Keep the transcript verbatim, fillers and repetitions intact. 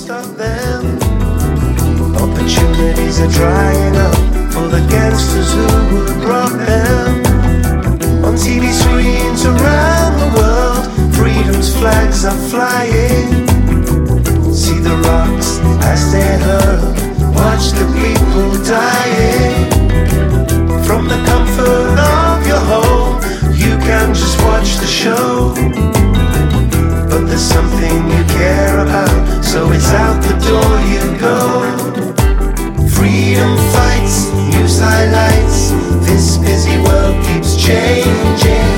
stop them. Opportunities are drying up for the gangsters who would rob them. On T V screens around the world, freedom's flags are flying. See the rocks as they hurl, watch the people dying. From the comfort of your home, you can just watch the show. But there's something you care about, so it's out the door you go. Freedom fights, news highlights, this busy world keeps changing.